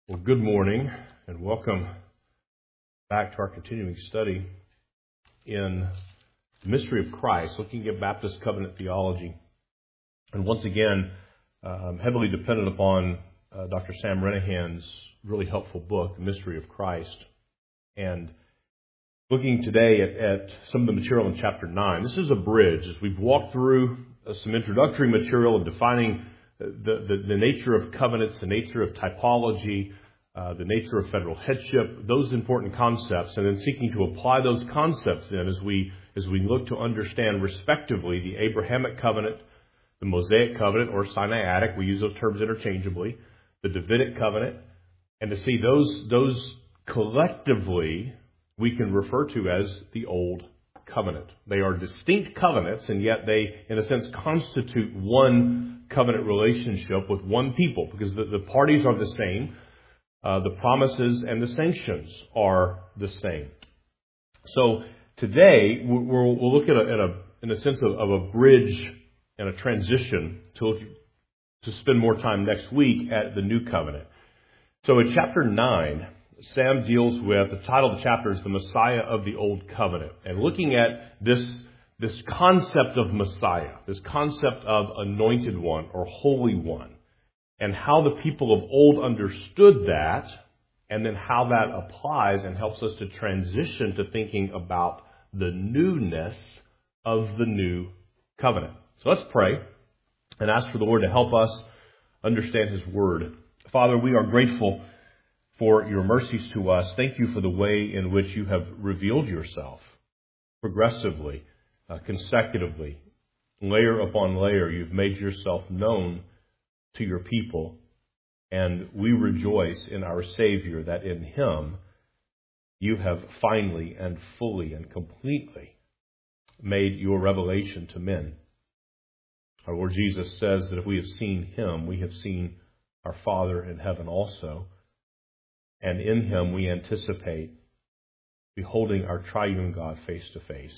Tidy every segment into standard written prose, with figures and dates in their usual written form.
Well, good morning and welcome back to our continuing study in the mystery of Christ, looking at Baptist covenant theology. And once again, heavily dependent upon Dr. Sam Renihan's really helpful book, The Mystery of Christ. And looking today at some of the material in chapter 9. This is a bridge as we've walked through some introductory material of defining the nature of covenants, the nature of typology, the nature of federal headship, those important concepts, and then seeking to apply those concepts then as we look to understand respectively the Abrahamic covenant, the Mosaic covenant or Sinaitic, we use those terms interchangeably, the Davidic covenant, and to see those collectively we can refer to as the Old Covenant. They are distinct covenants, and yet they, in a sense, constitute one covenant relationship with one people, because the parties are the same, the promises and the sanctions are the same. So today we'll look at in a sense of a bridge and a transition to spend more time next week at the New Covenant. So in chapter 9, Sam deals with, the title of the chapter is The Messiah of the Old Covenant. And looking at this concept of Messiah, this concept of anointed one or holy one, and how the people of old understood that, and then how that applies and helps us to transition to thinking about the newness of the new covenant. So let's pray and ask for the Lord to help us understand His Word. Father, we are grateful for your mercies to us. Thank you for the way in which you have revealed yourself progressively, consecutively, layer upon layer. You've made yourself known to your people, and we rejoice in our Savior that in Him you have finally and fully and completely made your revelation to men. Our Lord Jesus says that if we have seen Him, we have seen our Father in heaven also. And in Him we anticipate beholding our triune God face to face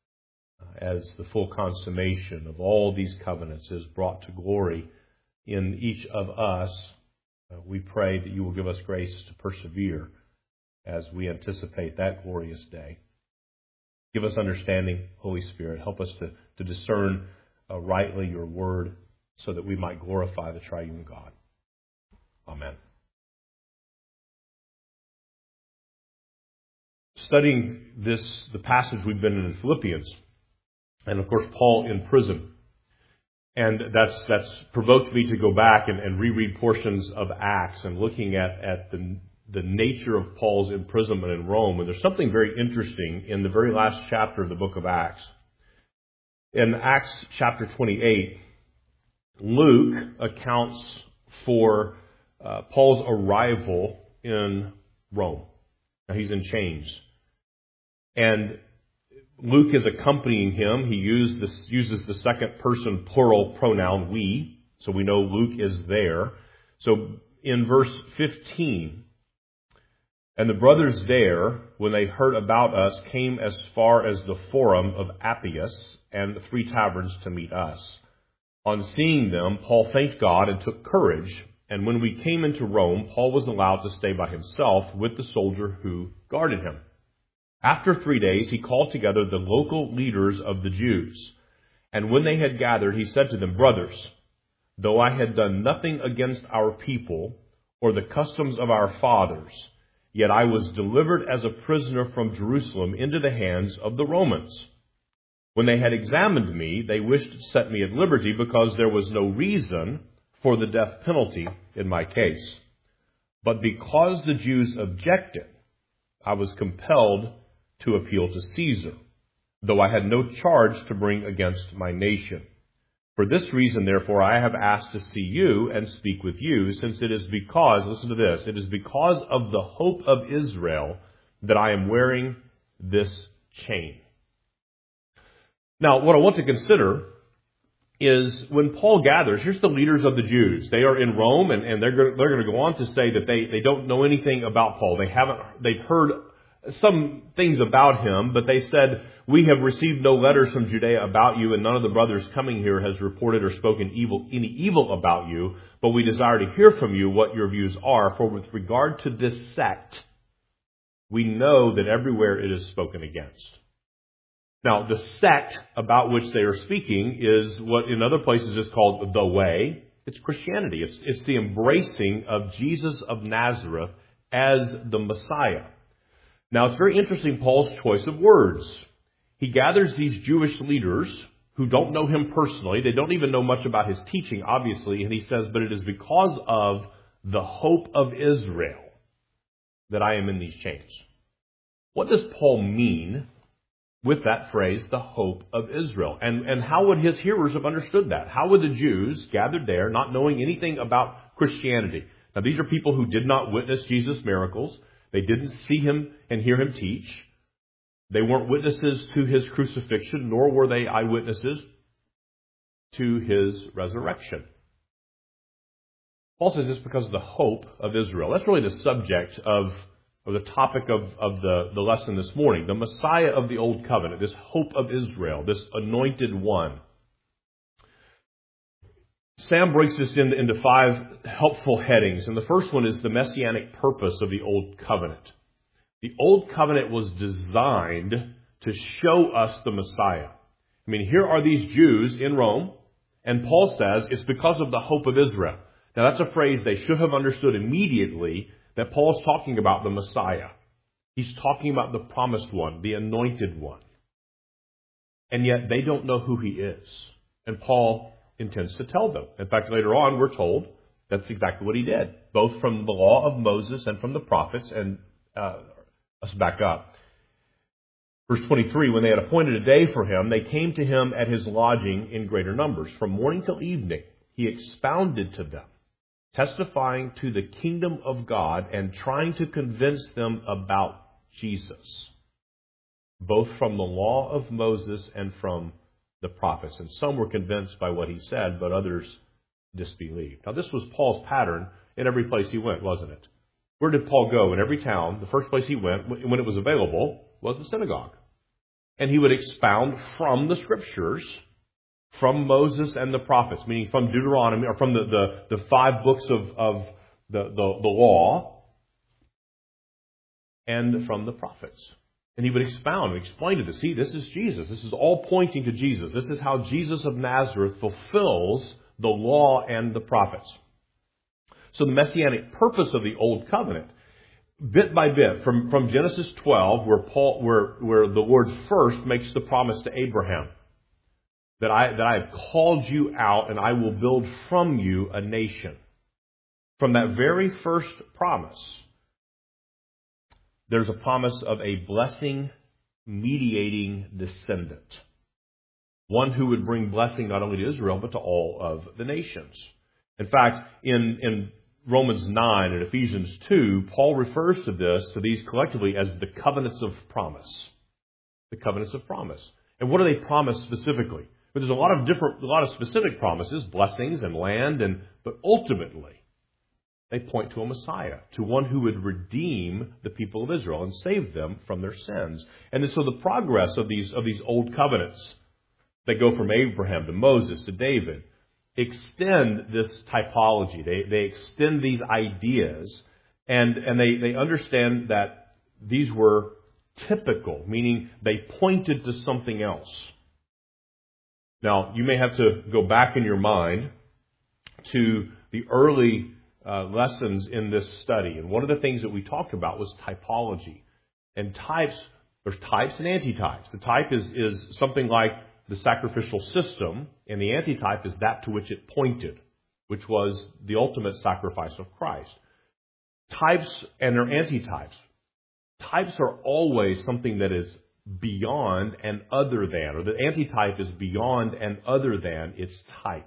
as the full consummation of all these covenants is brought to glory in each of us. We pray that you will give us grace to persevere as we anticipate that glorious day. Give us understanding, Holy Spirit. Help us to discern rightly your word so that we might glorify the triune God. Amen. Studying the passage we've been in Philippians, and of course Paul in prison. And that's provoked me to go back and reread portions of Acts and looking at the nature of Paul's imprisonment in Rome. And there's something very interesting in the very last chapter of the book of Acts. In Acts chapter 28, Luke accounts for Paul's arrival in Rome. Now he's in chains. And Luke is accompanying him. He uses the second person plural pronoun we. So we know Luke is there. So in verse 15, and the brothers there, when they heard about us, came as far as the forum of Appius and the 3 taverns to meet us. On seeing them, Paul thanked God and took courage. And when we came into Rome, Paul was allowed to stay by himself with the soldier who guarded him. After 3 days, he called together the local leaders of the Jews. And when they had gathered, he said to them, "Brothers, though I had done nothing against our people or the customs of our fathers, yet I was delivered as a prisoner from Jerusalem into the hands of the Romans. When they had examined me, they wished to set me at liberty because there was no reason for the death penalty in my case. But because the Jews objected, I was compelled to appeal to Caesar, though I had no charge to bring against my nation. For this reason, therefore, I have asked to see you and speak with you, since it is because, listen to this, it is because of the hope of Israel that I am wearing this chain." Now, what I want to consider is when Paul gathers, here's the leaders of the Jews. They are in Rome, and they're going to go on to say that they don't know anything about Paul. They've heard some things about him, but they said, "We have received no letters from Judea about you, and none of the brothers coming here has reported or spoken any evil about you, but we desire to hear from you what your views are, for with regard to this sect, we know that everywhere it is spoken against." Now, the sect about which they are speaking is what in other places is called the Way. It's Christianity. It's the embracing of Jesus of Nazareth as the Messiah. Now, it's very interesting, Paul's choice of words. He gathers these Jewish leaders who don't know him personally. They don't even know much about his teaching, obviously. And he says, "But it is because of the hope of Israel that I am in these chains." What does Paul mean with that phrase, the hope of Israel? And how would his hearers have understood that? How would the Jews gathered there, not knowing anything about Christianity? Now, these are people who did not witness Jesus' miracles. They didn't see him and hear him teach. They weren't witnesses to his crucifixion, nor were they eyewitnesses to his resurrection. Paul says it's because of the hope of Israel. That's really the subject of the topic of the lesson this morning. The Messiah of the Old Covenant, this hope of Israel, this anointed one. Sam breaks this into 5 helpful headings, and the first one is the messianic purpose of the Old Covenant. The Old Covenant was designed to show us the Messiah. I mean, here are these Jews in Rome, and Paul says it's because of the hope of Israel. Now, that's a phrase they should have understood immediately, that Paul's talking about the Messiah. He's talking about the promised one, the anointed one. And yet they don't know who he is. And Paul intends to tell them. In fact, later on, we're told that's exactly what he did, both from the law of Moses and from the prophets. And let's back up. Verse 23, when they had appointed a day for him, they came to him at his lodging in greater numbers. From morning till evening, he expounded to them, testifying to the kingdom of God and trying to convince them about Jesus, both from the law of Moses and from the prophets. And some were convinced by what he said, but others disbelieved. Now, this was Paul's pattern in every place he went, wasn't it? Where did Paul go? In every town, the first place he went, when it was available, was the synagogue. And he would expound from the Scriptures, from Moses and the prophets, meaning from Deuteronomy, or from the 5 books of the law, and from the prophets. And he would expound and explain to them, see, this is Jesus. This is all pointing to Jesus. This is how Jesus of Nazareth fulfills the law and the prophets. So the messianic purpose of the Old Covenant, bit by bit, from Genesis 12, where the Lord first makes the promise to Abraham, that I have called you out and I will build from you a nation. From that very first promise, there's a promise of a blessing mediating descendant. One who would bring blessing not only to Israel, but to all of the nations. In fact, in Romans 9 and Ephesians 2, Paul refers to these collectively as the covenants of promise. The covenants of promise. And what do they promise specifically? But there's a lot of specific promises, blessings and land, but ultimately they point to a Messiah, to one who would redeem the people of Israel and save them from their sins. And so the progress of these old covenants that go from Abraham to Moses to David extend this typology. They extend these ideas, and they understand that these were typical, meaning they pointed to something else. Now, you may have to go back in your mind to the early lessons in this study. And one of the things that we talked about was typology. And types, there's types and antitypes. The type is something like the sacrificial system, and the antitype is that to which it pointed, which was the ultimate sacrifice of Christ. Types and their antitypes. Types are always something that is beyond and other than, or the antitype is beyond and other than its type.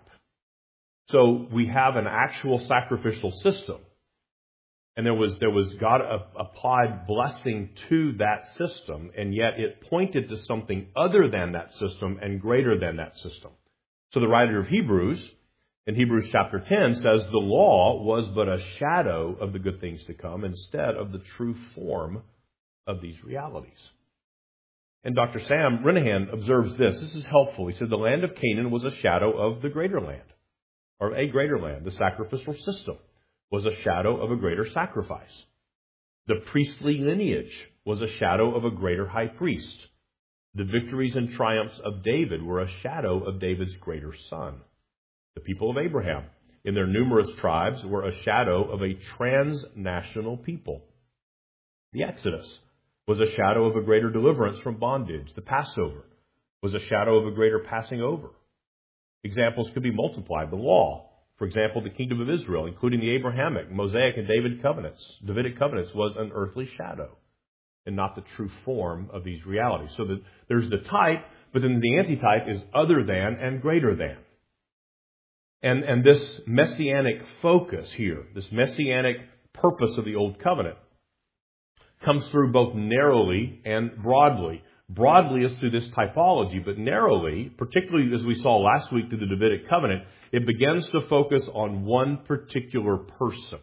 So we have an actual sacrificial system, and there was God applied blessing to that system, and yet it pointed to something other than that system and greater than that system. So the writer of Hebrews, in Hebrews chapter 10, says the law was but a shadow of the good things to come instead of the true form of these realities. And Dr. Sam Renahan observes this. This is helpful. He said the land of Canaan was a shadow of the greater land, or a greater land. The sacrificial system was a shadow of a greater sacrifice. The priestly lineage was a shadow of a greater high priest. The victories and triumphs of David were a shadow of David's greater son. The people of Abraham, in their numerous tribes, were a shadow of a transnational people. The Exodus was a shadow of a greater deliverance from bondage. The Passover was a shadow of a greater passing over. Examples could be multiplied. The law, for example, the kingdom of Israel, including the Abrahamic, Mosaic, and Davidic covenants, was an earthly shadow and not the true form of these realities. So that there's the type, but then the antitype is other than and greater than. And this messianic focus here, this messianic purpose of the Old Covenant, comes through both narrowly and broadly. Broadly is through this typology, but narrowly, particularly as we saw last week through the Davidic covenant, it begins to focus on one particular person.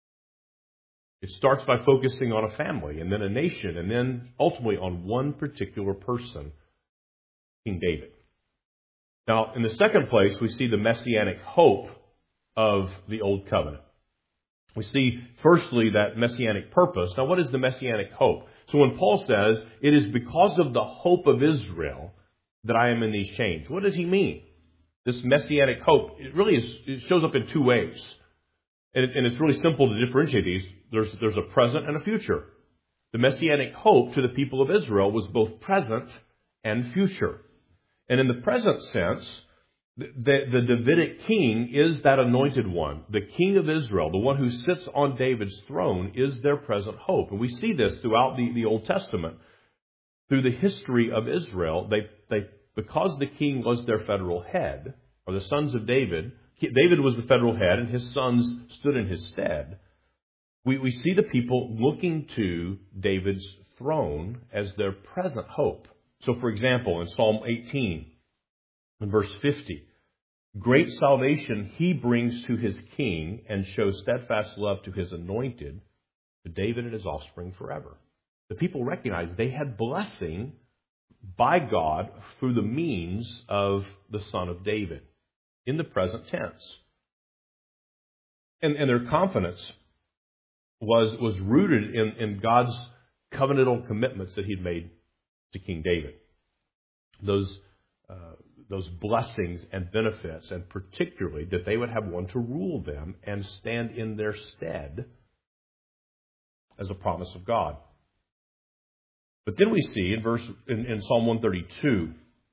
It starts by focusing on a family, and then a nation, and then ultimately on one particular person, King David. Now, in the second place, we see the messianic hope of the Old Covenant. We see, firstly, that messianic purpose. Now, what is the messianic hope? So when Paul says, it is because of the hope of Israel that I am in these chains, what does he mean? This messianic hope, it shows up in two ways. And it's really simple to differentiate these. There's a present and a future. The messianic hope to the people of Israel was both present and future. And in the present sense, the Davidic king is that anointed one. The king of Israel, the one who sits on David's throne, is their present hope. And we see this throughout the Old Testament. Through the history of Israel, because the king was their federal head, or the sons of David, David was the federal head and his sons stood in his stead. We see the people looking to David's throne as their present hope. So, for example, in Psalm 18, in verse 50, great salvation he brings to his king and shows steadfast love to his anointed, to David and his offspring forever. The people recognized they had blessing by God through the means of the Son of David in the present tense. And their confidence was rooted in God's covenantal commitments that he'd made to King David. Those blessings and benefits, and particularly that they would have one to rule them and stand in their stead as a promise of God. But then we see in Psalm 132,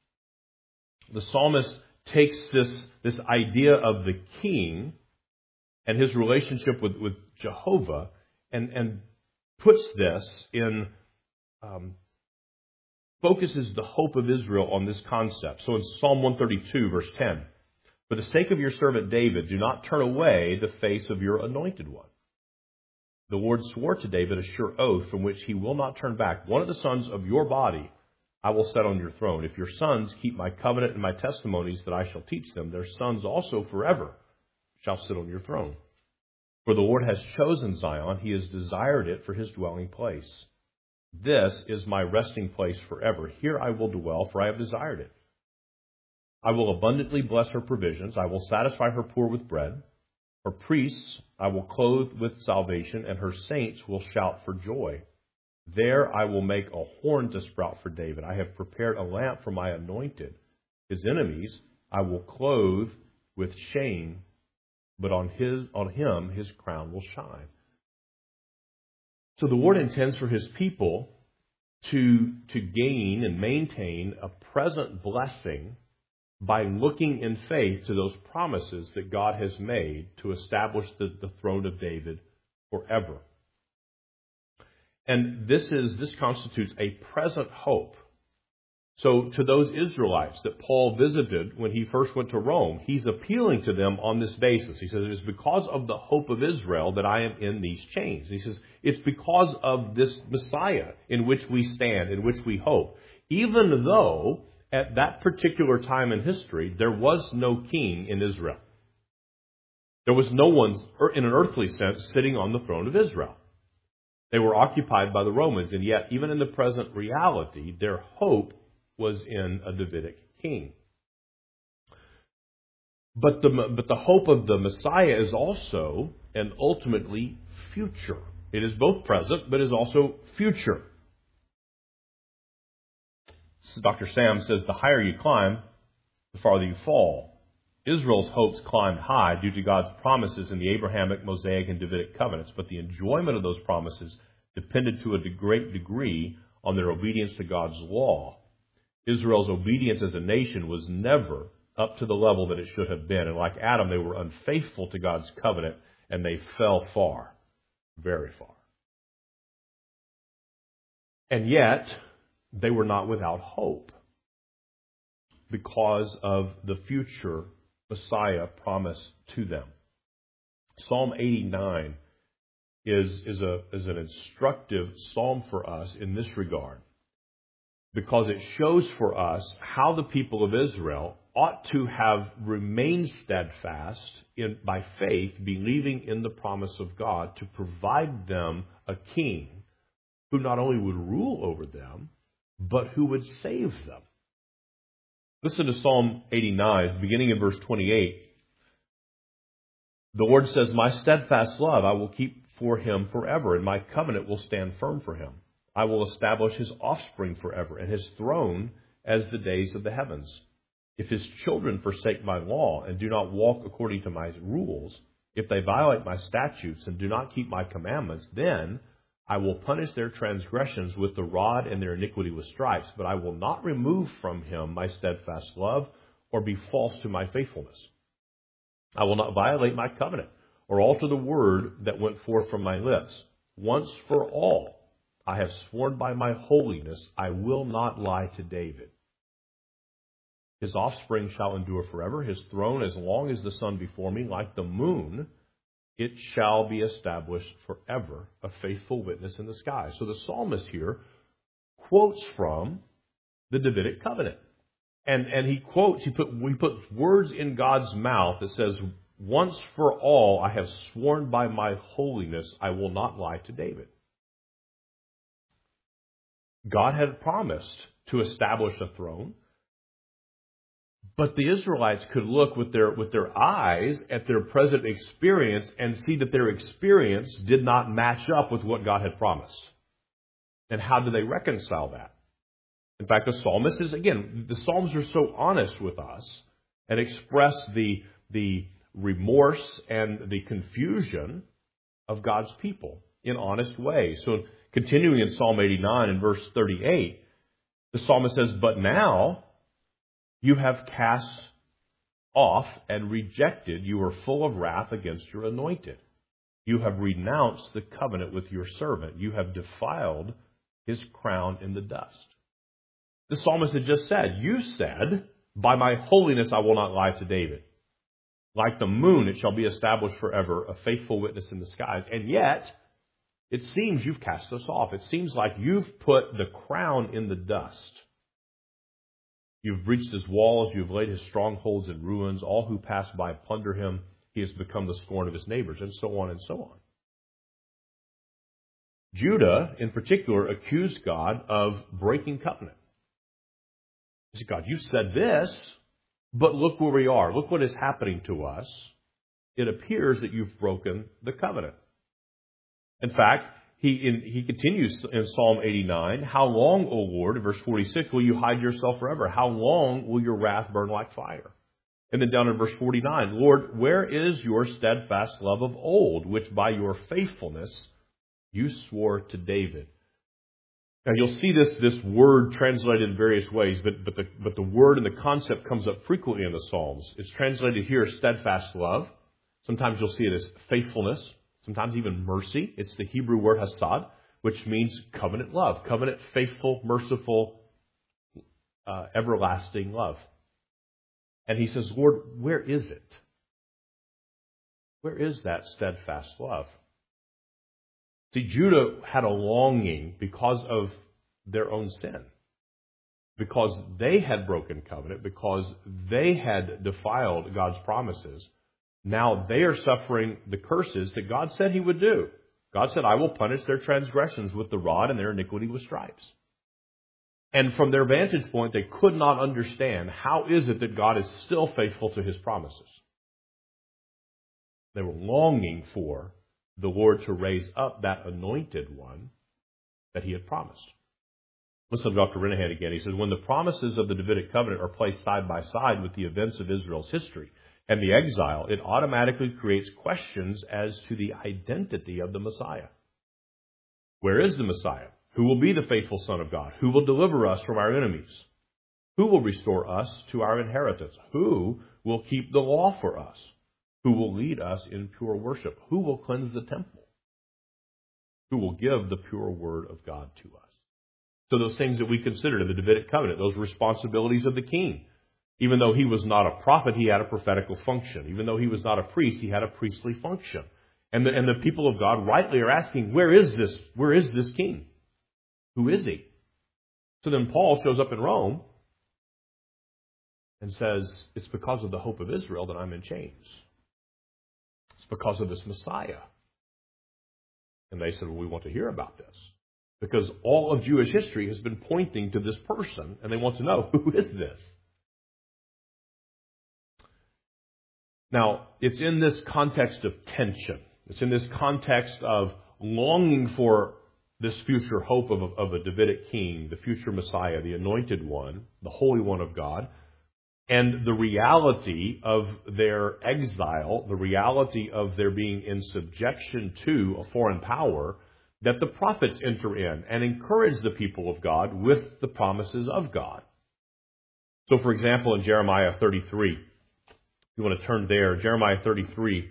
the psalmist takes this idea of the king and his relationship with Jehovah and puts this in, focuses the hope of Israel on this concept. So in Psalm 132, verse 10, for the sake of your servant David, do not turn away the face of your anointed one. The Lord swore to David a sure oath from which he will not turn back. One of the sons of your body I will set on your throne. If your sons keep my covenant and my testimonies that I shall teach them, their sons also forever shall sit on your throne. For the Lord has chosen Zion. He has desired it for his dwelling place. This is my resting place forever. Here I will dwell, for I have desired it. I will abundantly bless her provisions. I will satisfy her poor with bread. Her priests I will clothe with salvation, and her saints will shout for joy. There I will make a horn to sprout for David. I have prepared a lamp for my anointed. His enemies I will clothe with shame, but on him his crown will shine. So the Lord intends for his people to gain and maintain a present blessing by looking in faith to those promises that God has made to establish the throne of David forever. And this constitutes a present hope. So to those Israelites that Paul visited when he first went to Rome, he's appealing to them on this basis. He says, it is because of the hope of Israel that I am in these chains. He says, it's because of this Messiah in which we stand, in which we hope. Even though at that particular time in history, there was no king in Israel. There was no one, in an earthly sense, sitting on the throne of Israel. They were occupied by the Romans, and yet, even in the present reality, their hope was in a Davidic king. But the hope of the Messiah is also and ultimately future. It is both present, but is also future. Dr. Sam says, the higher you climb, the farther you fall. Israel's hopes climbed high due to God's promises in the Abrahamic, Mosaic, and Davidic covenants, but the enjoyment of those promises depended to a great degree on their obedience to God's law. Israel's obedience as a nation was never up to the level that it should have been. And like Adam, they were unfaithful to God's covenant, and they fell far, very far. And yet, they were not without hope because of the future Messiah promised to them. Psalm 89 is an instructive psalm for us in this regard, because it shows for us how the people of Israel ought to have remained steadfast by faith, believing in the promise of God to provide them a king who not only would rule over them, but who would save them. Listen to Psalm 89, beginning in verse 28. The Lord says, my steadfast love I will keep for him forever, and my covenant will stand firm for him. I will establish his offspring forever, and his throne as the days of the heavens. If his children forsake my law and do not walk according to my rules, if they violate my statutes and do not keep my commandments, then I will punish their transgressions with the rod and their iniquity with stripes, but I will not remove from him my steadfast love or be false to my faithfulness. I will not violate my covenant or alter the word that went forth from my lips. Once for all, I have sworn by my holiness, I will not lie to David. His offspring shall endure forever, his throne as long as the sun before me, like the moon, it shall be established forever, a faithful witness in the sky. So the psalmist here quotes from the Davidic covenant. And he puts words in God's mouth that says, once for all I have sworn by my holiness, I will not lie to David. God had promised to establish a throne, but the Israelites could look with their eyes at their present experience and see that their experience did not match up with what God had promised. And how do they reconcile that? In fact, the psalmist the Psalms are so honest with us and express the remorse and the confusion of God's people in honest ways. So continuing in Psalm 89 and verse 38, the psalmist says, but now you have cast off and rejected. You are full of wrath against your anointed. You have renounced the covenant with your servant. You have defiled his crown in the dust. The psalmist had just said, you said, by my holiness I will not lie to David. Like the moon, it shall be established forever, a faithful witness in the skies. And yet, it seems you've cast us off. It seems like you've put the crown in the dust. You've breached his walls. You've laid his strongholds in ruins. All who pass by plunder him. He has become the scorn of his neighbors, and so on and so on. Judah, in particular, accused God of breaking covenant. He said, God, you said this, but look where we are. Look what is happening to us. It appears that you've broken the covenant. In fact, he continues in Psalm 89, how long, O Lord, in verse 46, will you hide yourself forever? How long will your wrath burn like fire? And then down in verse 49, Lord, where is your steadfast love of old, which by your faithfulness you swore to David? Now you'll see this word translated in various ways, but the word and the concept comes up frequently in the Psalms. It's translated here as steadfast love. Sometimes you'll see it as faithfulness. Sometimes even mercy. It's the Hebrew word hasad, which means covenant love. Covenant, faithful, merciful, everlasting love. And he says, Lord, where is it? Where is that steadfast love? See, Judah had a longing because of their own sin. Because they had broken covenant, because they had defiled God's promises. Now they are suffering the curses that God said he would do. God said, I will punish their transgressions with the rod and their iniquity with stripes. And from their vantage point, they could not understand how is it that God is still faithful to His promises. They were longing for the Lord to raise up that anointed one that He had promised. Listen to Dr. Renehan again. He says, when the promises of the Davidic covenant are placed side by side with the events of Israel's history and the exile, it automatically creates questions as to the identity of the Messiah. Where is the Messiah? Who will be the faithful Son of God? Who will deliver us from our enemies? Who will restore us to our inheritance? Who will keep the law for us? Who will lead us in pure worship? Who will cleanse the temple? Who will give the pure word of God to us? So those things that we considered in the Davidic covenant, those responsibilities of the king. Even though he was not a prophet, he had a prophetical function. Even though he was not a priest, he had a priestly function. And the people of God rightly are asking, where is this king? Who is he? So then Paul shows up in Rome and says, it's because of the hope of Israel that I'm in chains. It's because of this Messiah. And they said, well, we want to hear about this. Because all of Jewish history has been pointing to this person, and they want to know, who is this? Now, it's in this context of tension. It's in this context of longing for this future hope of a Davidic king, the future Messiah, the anointed one, the Holy One of God, and the reality of their exile, the reality of their being in subjection to a foreign power, that the prophets enter in and encourage the people of God with the promises of God. So, for example, in Jeremiah 33, if you want to turn there, Jeremiah 33,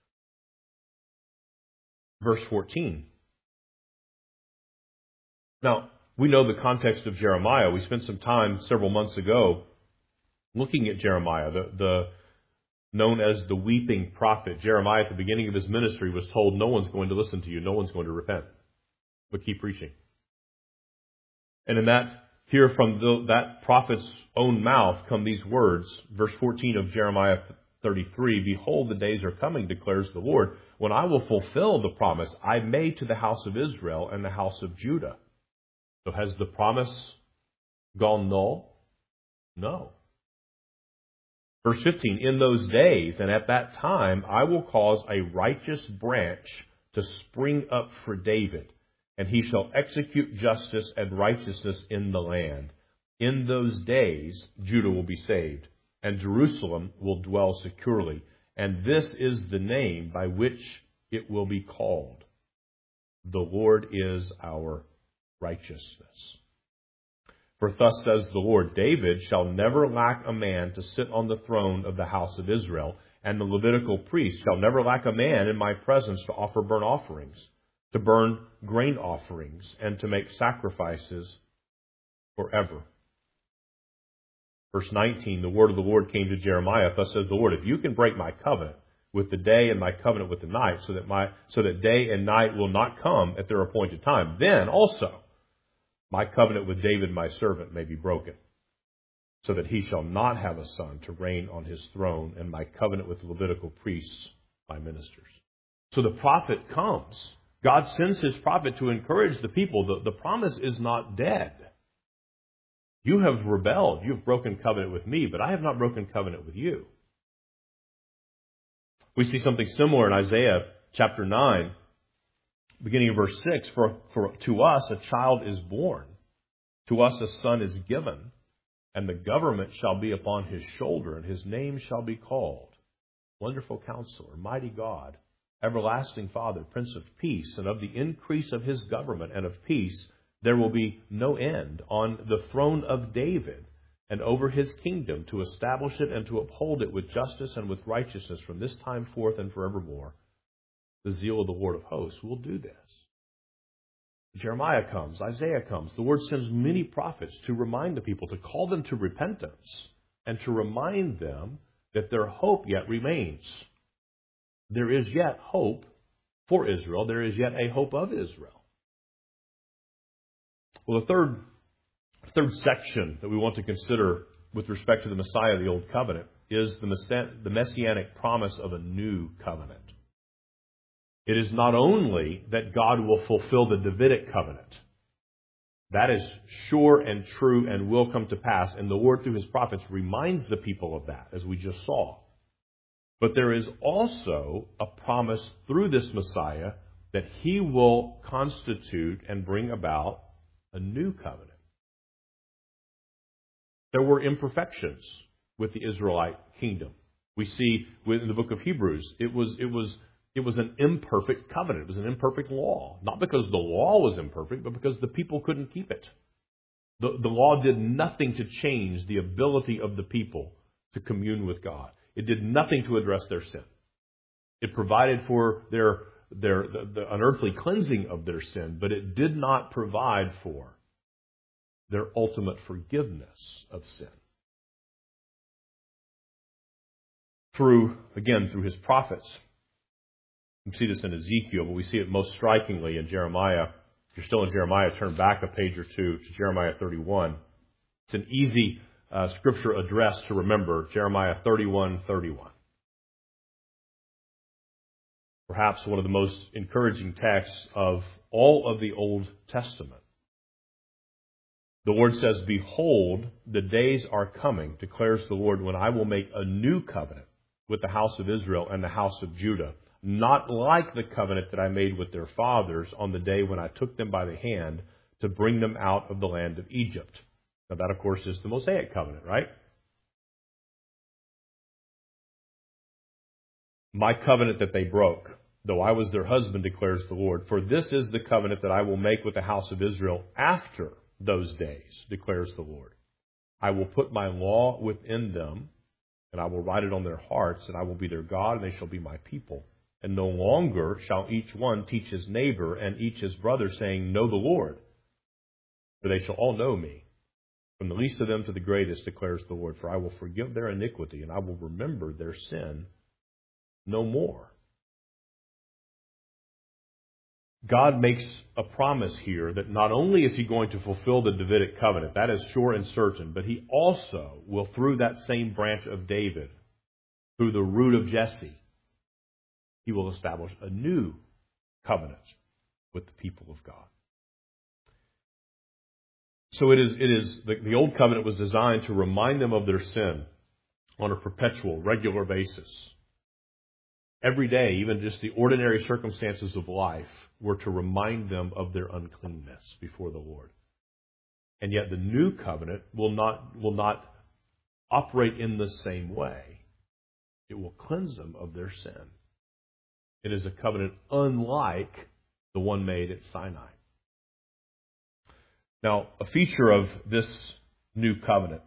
verse 14. Now, we know the context of Jeremiah. We spent some time several months ago looking at Jeremiah, the known as the weeping prophet. Jeremiah, at the beginning of his ministry, was told, no one's going to listen to you, no one's going to repent, but keep preaching. And in that, here from that prophet's own mouth come these words, verse 14 of Jeremiah 33, behold, the days are coming, declares the Lord, when I will fulfill the promise I made to the house of Israel and the house of Judah. So has the promise gone null? No. Verse 15, in those days and at that time, I will cause a righteous branch to spring up for David, and he shall execute justice and righteousness in the land. In those days, Judah will be saved, and Jerusalem will dwell securely. And this is the name by which it will be called. The Lord is our righteousness. For thus says the Lord, David shall never lack a man to sit on the throne of the house of Israel, and the Levitical priest shall never lack a man in my presence to offer burnt offerings, to burn grain offerings, and to make sacrifices forever. Verse 19, the word of the Lord came to Jeremiah, thus says the Lord, if you can break my covenant with the day and my covenant with the night, so that day and night will not come at their appointed time, then also my covenant with David my servant may be broken, so that he shall not have a son to reign on his throne, and my covenant with the Levitical priests my ministers. So the prophet comes. God sends his prophet to encourage the people. The promise is not dead. You have rebelled. You have broken covenant with me, but I have not broken covenant with you. We see something similar in Isaiah chapter 9, beginning of verse 6. For to us a child is born, to us a son is given, and the government shall be upon his shoulder, and his name shall be called Wonderful Counselor, Mighty God, Everlasting Father, Prince of Peace. And of the increase of his government and of peace there will be no end on the throne of David and over his kingdom, to establish it and to uphold it with justice and with righteousness from this time forth and forevermore. The zeal of the Lord of hosts will do this. Jeremiah comes, Isaiah comes. The Lord sends many prophets to remind the people, to call them to repentance, and to remind them that their hope yet remains. There is yet hope for Israel. There is yet a hope of Israel. Well, the third section that we want to consider with respect to the Messiah of the Old Covenant is the messianic promise of a new covenant. It is not only that God will fulfill the Davidic covenant. That is sure and true and will come to pass. And the Lord through His prophets reminds the people of that, as we just saw. But there is also a promise through this Messiah that He will constitute and bring about a new covenant. There were imperfections with the Israelite kingdom. We see in the book of Hebrews, it was an imperfect covenant. It was an imperfect law. Not because the law was imperfect, but because the people couldn't keep it. The law did nothing to change the ability of the people to commune with God. It did nothing to address their sin. It provided for the unearthly cleansing of their sin, but it did not provide for their ultimate forgiveness of sin. Through His prophets. You see this in Ezekiel, but we see it most strikingly in Jeremiah. If you're still in Jeremiah, turn back a page or two to Jeremiah 31. It's an easy scripture address to remember, Jeremiah 31:31. Perhaps one of the most encouraging texts of all of the Old Testament. The Lord says, "Behold, the days are coming, declares the Lord, when I will make a new covenant with the house of Israel and the house of Judah, not like the covenant that I made with their fathers on the day when I took them by the hand to bring them out of the land of Egypt." Now that, of course, is the Mosaic covenant, right? "My covenant that they broke, though I was their husband, declares the Lord. For this is the covenant that I will make with the house of Israel after those days, declares the Lord. I will put my law within them, and I will write it on their hearts, and I will be their God, and they shall be my people. And no longer shall each one teach his neighbor and each his brother, saying, Know the Lord. For they shall all know me, from the least of them to the greatest, declares the Lord. For I will forgive their iniquity, and I will remember their sin no more." God makes a promise here that not only is He going to fulfill the Davidic covenant, that is sure and certain, but He also will, through that same branch of David, through the root of Jesse, He will establish a new covenant with the people of God. So the old covenant was designed to remind them of their sin on a perpetual, regular basis. Every day, even just the ordinary circumstances of life, were to remind them of their uncleanness before the Lord. And yet the new covenant will not operate in the same way. It will cleanse them of their sin. It is a covenant unlike the one made at Sinai. Now, a feature of this new covenant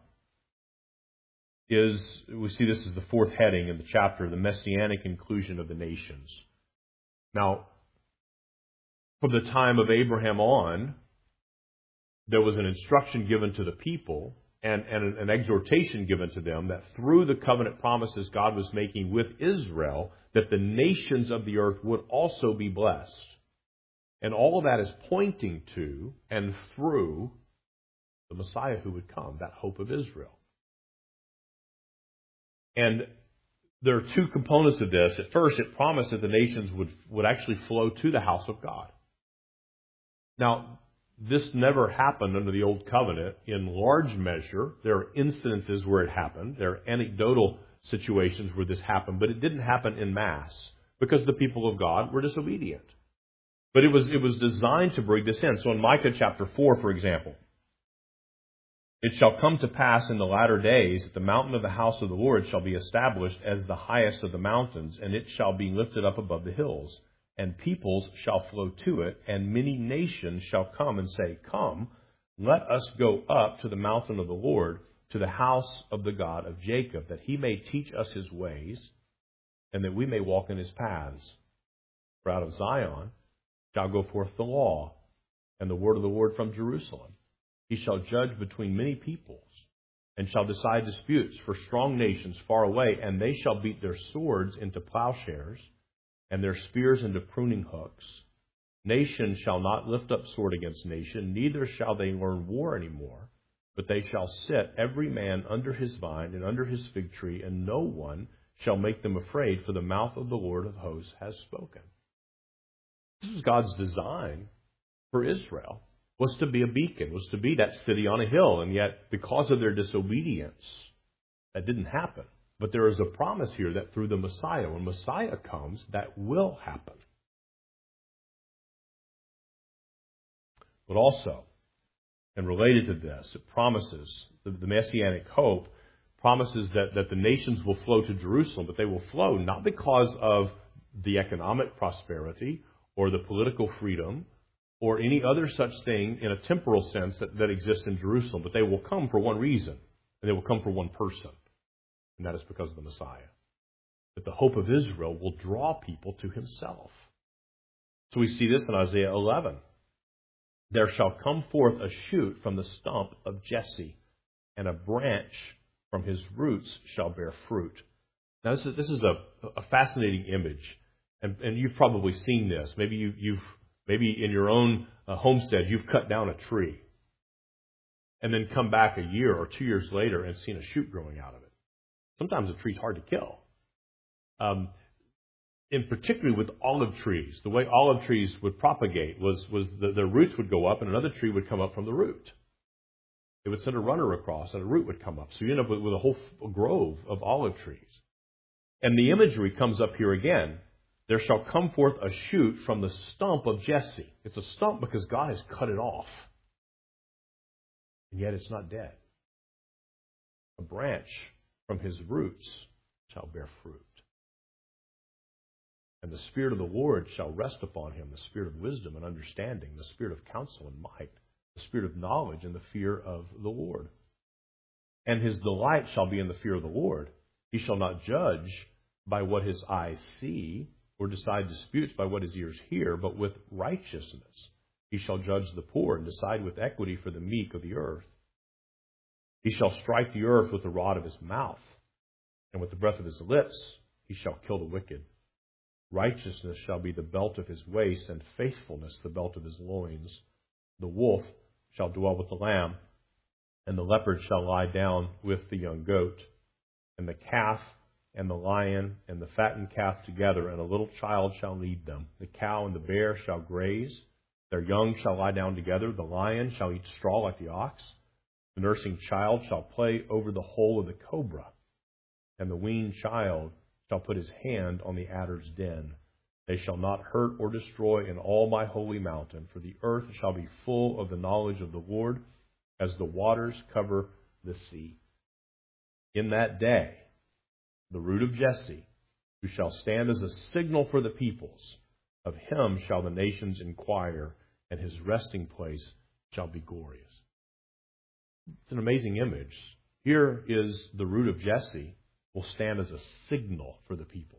is, we see this as the fourth heading in the chapter, the messianic inclusion of the nations. Now, from the time of Abraham on, there was an instruction given to the people and an exhortation given to them that through the covenant promises God was making with Israel, that the nations of the earth would also be blessed. And all of that is pointing to and through the Messiah who would come, that hope of Israel. And there are two components of this. At first, it promised that the nations would actually flow to the house of God. Now, this never happened under the Old Covenant in large measure. There are instances where it happened. There are anecdotal situations where this happened, but it didn't happen en masse because the people of God were disobedient. But it was designed to bring this in. So in Micah chapter 4, for example, "It shall come to pass in the latter days that the mountain of the house of the Lord shall be established as the highest of the mountains, and it shall be lifted up above the hills. And peoples shall flow to it, and many nations shall come and say, Come, let us go up to the mountain of the Lord, to the house of the God of Jacob, that He may teach us His ways, and that we may walk in His paths. For out of Zion shall go forth the law, and the word of the Lord from Jerusalem. He shall judge between many peoples, and shall decide disputes for strong nations far away, and they shall beat their swords into plowshares, and their spears into pruning hooks. Nation shall not lift up sword against nation, neither shall they learn war any more, but they shall sit every man under his vine and under his fig tree, and no one shall make them afraid, for the mouth of the Lord of hosts has spoken." This was God's design for Israel, was to be a beacon, was to be that city on a hill. And yet, because of their disobedience, that didn't happen. But there is a promise here that through the Messiah, when Messiah comes, that will happen. But also, and related to this, it promises, the Messianic hope promises that the nations will flow to Jerusalem, but they will flow not because of the economic prosperity or the political freedom or any other such thing in a temporal sense that exists in Jerusalem, but they will come for one reason, and they will come for one person, and that is because of the Messiah. That the hope of Israel will draw people to himself. So we see this in Isaiah 11. There shall come forth a shoot from the stump of Jesse, and a branch from his roots shall bear fruit. Now this is a fascinating image, and you've probably seen this. Maybe maybe in your own homestead you've cut down a tree, and then come back a year or 2 years later and seen a shoot growing out of it. Sometimes a tree's hard to kill. In particularly with olive trees, the way olive trees would propagate was their roots would go up and another tree would come up from the root. It would send a runner across and a root would come up. So you end up with a whole grove of olive trees. And the imagery comes up here again. There shall come forth a shoot from the stump of Jesse. It's a stump because God has cut it off. And yet it's not dead. A branch from his roots shall bear fruit. And the Spirit of the Lord shall rest upon him, the Spirit of wisdom and understanding, the Spirit of counsel and might, the Spirit of knowledge and the fear of the Lord. And his delight shall be in the fear of the Lord. He shall not judge by what his eyes see, or decide disputes by what his ears hear, but with righteousness he shall judge the poor, and decide with equity for the meek of the earth. He shall strike the earth with the rod of his mouth, and with the breath of his lips he shall kill the wicked. Righteousness shall be the belt of his waist, and faithfulness the belt of his loins. The wolf shall dwell with the lamb, and the leopard shall lie down with the young goat. And the calf and the lion and the fattened calf together, and a little child shall lead them. The cow and the bear shall graze. Their young shall lie down together. The lion shall eat straw like the ox. The nursing child shall play over the hole of the cobra. And the weaned child shall put his hand on the adder's den. They shall not hurt or destroy in all my holy mountain, for the earth shall be full of the knowledge of the Lord, as the waters cover the sea. In that day, the root of Jesse, who shall stand as a signal for the peoples, of him shall the nations inquire, and his resting place shall be glorious. It's an amazing image. Here is the root of Jesse will stand as a signal for the people.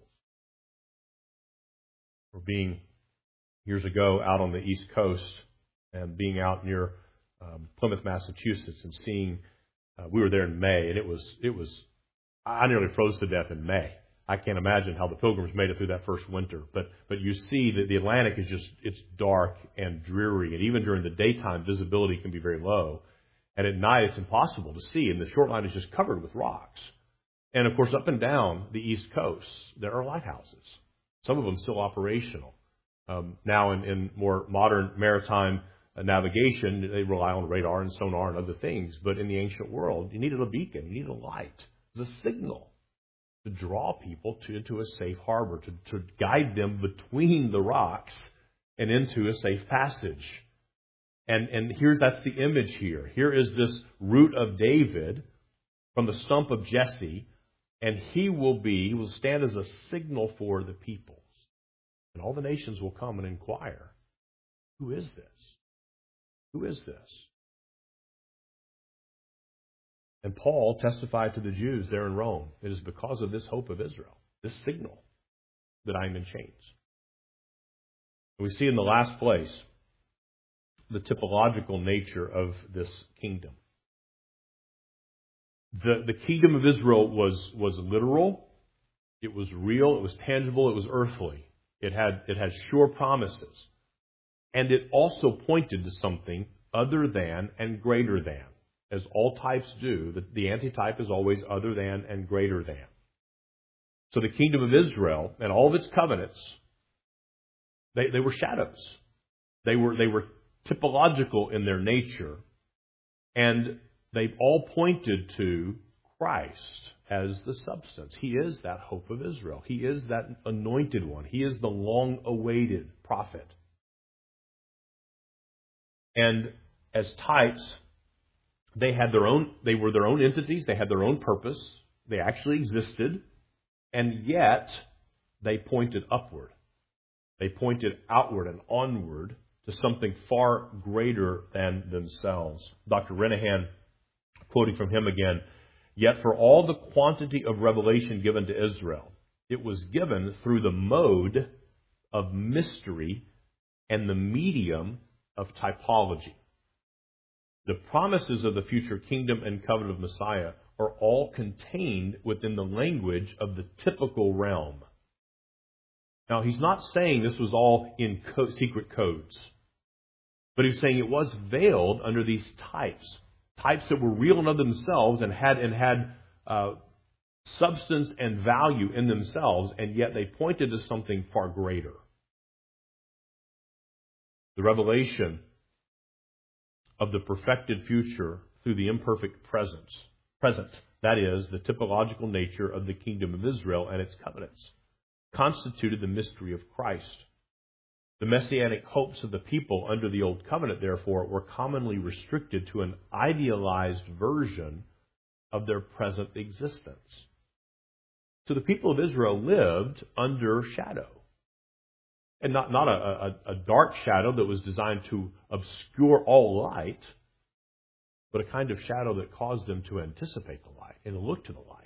For being years ago out on the East Coast and being out near Plymouth, Massachusetts, and seeing, we were there in May, and it was I nearly froze to death in May. I can't imagine how the Pilgrims made it through that first winter. But you see that the Atlantic is it's dark and dreary, and even during the daytime, visibility can be very low. And at night, it's impossible to see, and the shoreline is just covered with rocks. And, of course, up and down the East Coast, there are lighthouses, some of them still operational. Now, in more modern maritime navigation, they rely on radar and sonar and other things. But in the ancient world, you needed a beacon, you needed a light. It was a signal to draw people into a safe harbor, to guide them between the rocks and into a safe passage. And that's the image here. Here is this root of David from the stump of Jesse, and he will stand as a signal for the peoples. And all the nations will come and inquire, who is this? Who is this? And Paul testified to the Jews there in Rome, it is because of this hope of Israel, this signal, that I am in chains. And we see in the last place the typological nature of this kingdom. The kingdom of Israel was literal, it was real, it was tangible, it was earthly. It had sure promises. And it also pointed to something other than and greater than. As all types do, the antitype is always other than and greater than. So the kingdom of Israel and all of its covenants They were shadows. They were typological in their nature, and they all pointed to Christ as the substance. He is that hope of Israel. He is that anointed one. He is the long-awaited prophet. And as types, they were their own entities. They had their own purpose. They actually existed, and yet they pointed upward. They pointed outward and onward to something far greater than themselves. Dr. Renahan, quoting from him again, "Yet for all the quantity of revelation given to Israel, it was given through the mode of mystery and the medium of typology. The promises of the future kingdom and covenant of Messiah are all contained within the language of the typical realm." Now, he's not saying this was all in secret codes, but he's saying it was veiled under these types that were real in of themselves and had substance and value in themselves, and yet they pointed to something far greater. The revelation of the perfected future through the imperfect present, that is, the typological nature of the kingdom of Israel and its covenants, constituted the mystery of Christ. The messianic hopes of the people under the Old Covenant, therefore, were commonly restricted to an idealized version of their present existence. So the people of Israel lived under shadow. And not a dark shadow that was designed to obscure all light, but a kind of shadow that caused them to anticipate the light and look to the light.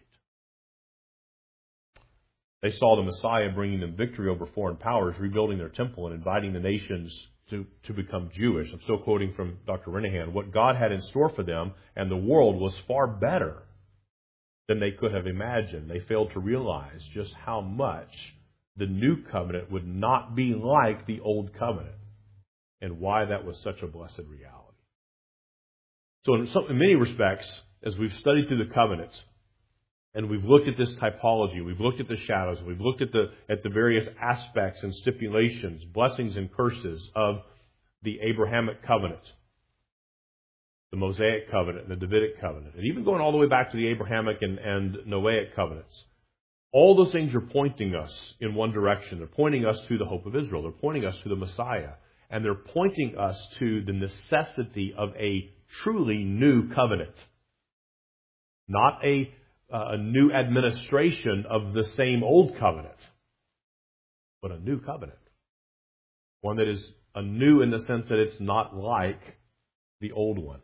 They saw the Messiah bringing them victory over foreign powers, rebuilding their temple, and inviting the nations to become Jewish. I'm still quoting from Dr. Renahan. What God had in store for them and the world was far better than they could have imagined. They failed to realize just how much the new covenant would not be like the old covenant, and why that was such a blessed reality. So in many respects, as we've studied through the covenants, and we've looked at this typology, we've looked at the shadows, we've looked at the various aspects and stipulations, blessings and curses of the Abrahamic covenant, the Mosaic covenant, and the Davidic covenant, and even going all the way back to the Abrahamic and Noahic covenants. All those things are pointing us in one direction. They're pointing us to the hope of Israel. They're pointing us to the Messiah. And they're pointing us to the necessity of a truly new covenant. Not a new administration of the same old covenant, but a new covenant. One that is anew in the sense that it's not like the old one.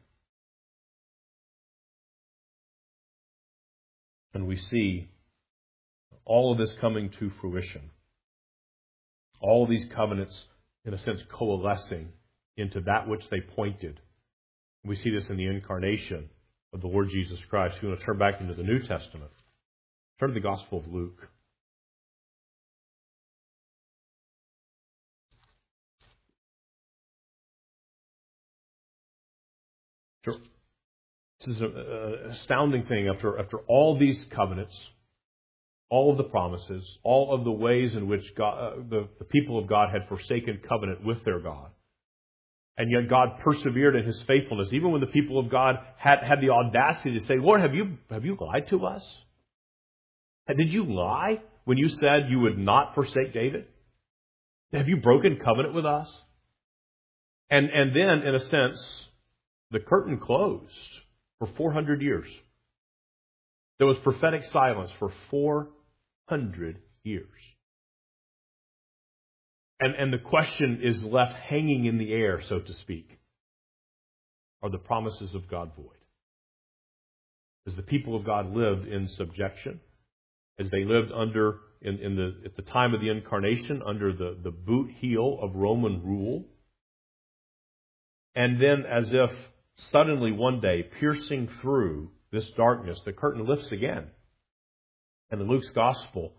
And we see all of this coming to fruition. All of these covenants, in a sense, coalescing into that which they pointed. We see this in the incarnation of the Lord Jesus Christ. If you want to turn back into the New Testament, turn to the Gospel of Luke. This is an astounding thing. After all these covenants, all of the promises, all of the ways in which the people of God had forsaken covenant with their God, and yet God persevered in His faithfulness, even when the people of God had the audacity to say, "Lord, have you lied to us? Did you lie when you said you would not forsake David? Have you broken covenant with us?" And then, in a sense, the curtain closed for 400 years. There was prophetic silence for 400 years. And the question is left hanging in the air, so to speak. Are the promises of God void? As the people of God lived in subjection, as they lived under, at the time of the incarnation, under the boot heel of Roman rule, and then as if suddenly one day, piercing through this darkness, the curtain lifts again. And in Luke's Gospel,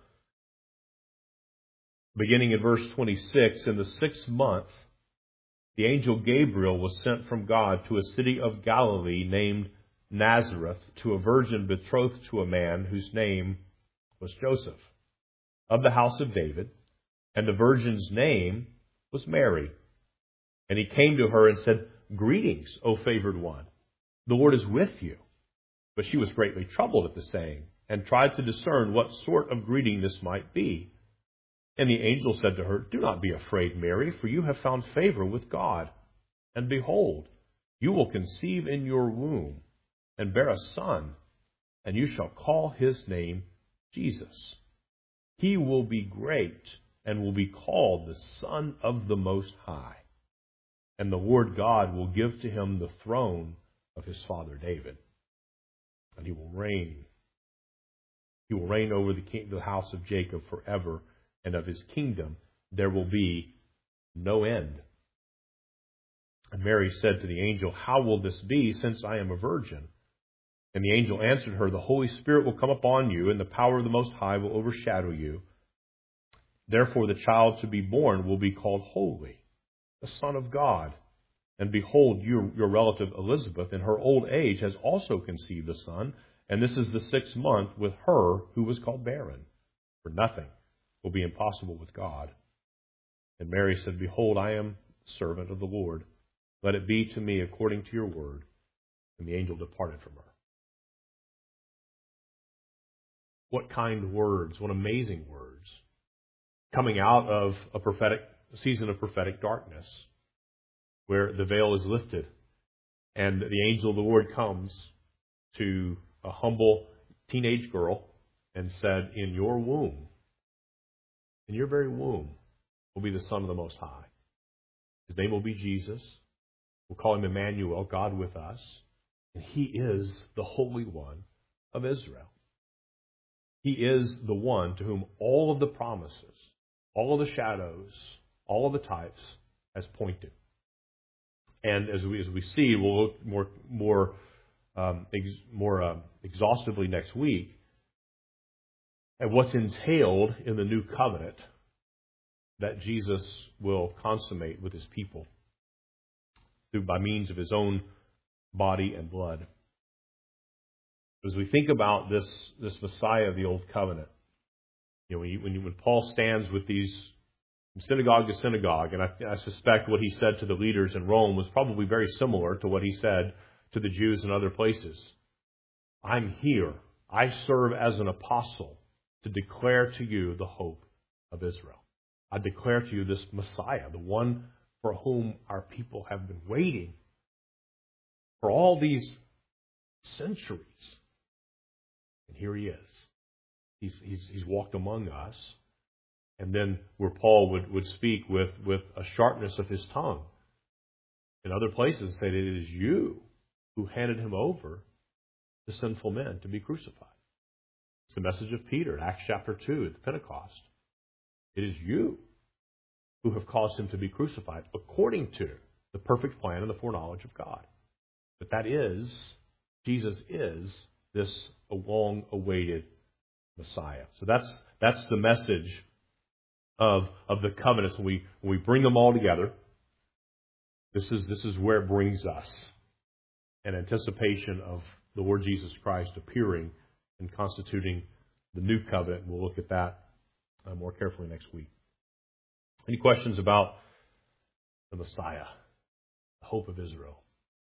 beginning in verse 26, in the 6th month, the angel Gabriel was sent from God to a city of Galilee named Nazareth, to a virgin betrothed to a man whose name was Joseph, of the house of David, and the virgin's name was Mary. And he came to her and said, "Greetings, O favored one. The Lord is with you." But she was greatly troubled at the saying, and tried to discern what sort of greeting this might be. And the angel said to her, "Do not be afraid, Mary, for you have found favor with God. And behold, you will conceive in your womb, and bear a son, and you shall call his name Jesus. He will be great, and will be called the Son of the Most High. And the Lord God will give to him the throne of his father David. And he will reign. He will reign over the house of Jacob forever, and of his kingdom there will be no end." And Mary said to the angel, "How will this be, since I am a virgin?" And the angel answered her, "The Holy Spirit will come upon you, and the power of the Most High will overshadow you. Therefore the child to be born will be called Holy, the Son of God. And behold, your relative Elizabeth, in her old age, has also conceived a son, and this is the 6th month with her who was called barren. For nothing will be impossible with God." And Mary said, "Behold, I am the servant of the Lord. Let it be to me according to your word." And the angel departed from her. What kind words, what amazing words, coming out of a season of prophetic darkness, where the veil is lifted, and the angel of the Lord comes to a humble teenage girl and said, "In your womb, in your very womb, will be the Son of the Most High. His name will be Jesus. We'll call him Emmanuel, God with us. And he is the Holy One of Israel. He is the one to whom all of the promises, all of the shadows, all of the types has pointed." And as we see, we'll look more exhaustively next week at what's entailed in the new covenant that Jesus will consummate with his people by means of his own body and blood. As we think about this Messiah of the Old Covenant, when Paul stands with these from synagogue to synagogue, and I suspect what he said to the leaders in Rome was probably very similar to what he said to the Jews in other places. "I'm here. I serve as an apostle to declare to you the hope of Israel. I declare to you this Messiah, the one for whom our people have been waiting for all these centuries. And here he is. He's walked among us." And then where Paul would speak with a sharpness of his tongue in other places, say that it is you who handed him over to sinful men to be crucified. It's the message of Peter in Acts chapter 2 at Pentecost. It is you who have caused him to be crucified according to the perfect plan and the foreknowledge of God. But Jesus is this long-awaited Messiah. So that's the message of the covenants. When we bring them all together, this is where it brings us an anticipation of the Lord Jesus Christ appearing and constituting the new covenant. We'll look at that more carefully next week. Any questions about the Messiah, the hope of Israel?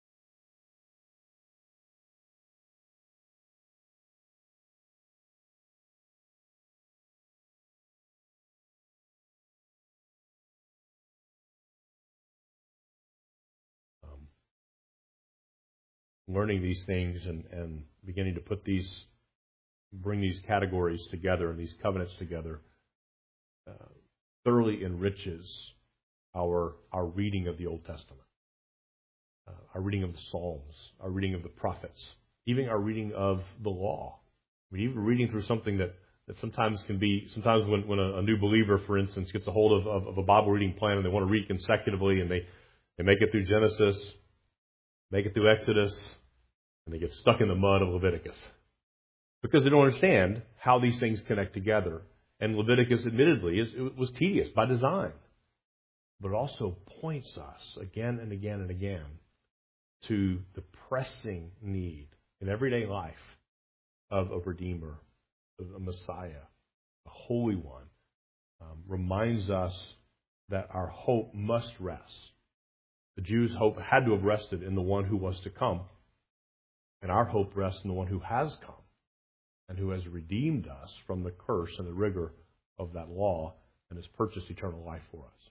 Learning these things and beginning to bring these categories together and these covenants together thoroughly enriches our reading of the Old Testament, our reading of the Psalms, our reading of the prophets, even our reading of the law. Even reading through something that sometimes can be, when a new believer, for instance, gets a hold of a Bible reading plan and they want to read consecutively, and they make it through Genesis, make it through Exodus, and they get stuck in the mud of Leviticus because they don't understand how these things connect together. And Leviticus, admittedly, it was tedious by design, but it also points us again and again and again to the pressing need in everyday life of a Redeemer, of a Messiah, a Holy One. Reminds us that our hope must rest. The Jews' hope had to have rested in the one who was to come. And our hope rests in the one who has come and who has redeemed us from the curse and the rigor of that law and has purchased eternal life for us.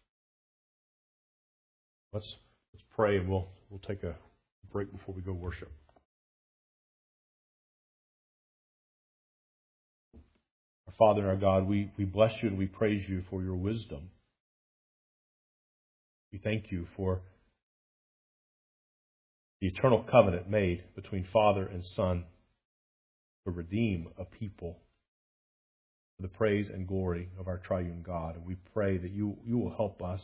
Let's pray, and we'll take a break before we go worship. Our Father and our God, we bless you and we praise you for your wisdom. We thank you for the eternal covenant made between Father and Son to redeem a people for the praise and glory of our triune God. And we pray that you will help us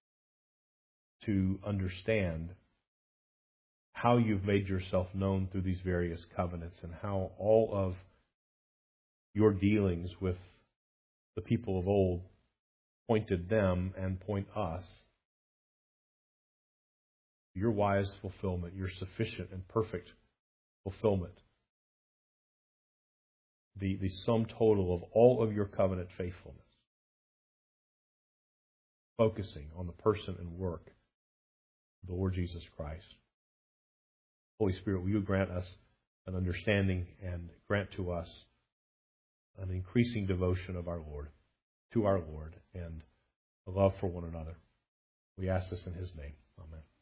to understand how you've made yourself known through these various covenants and how all of your dealings with the people of old pointed them and point us to your wise fulfillment, your sufficient and perfect fulfillment. The sum total of all of your covenant faithfulness, focusing on the person and work of the Lord Jesus Christ. Holy Spirit, will you grant us an understanding and grant to us an increasing devotion of our Lord, to our Lord, and a love for one another. We ask this in His name. Amen.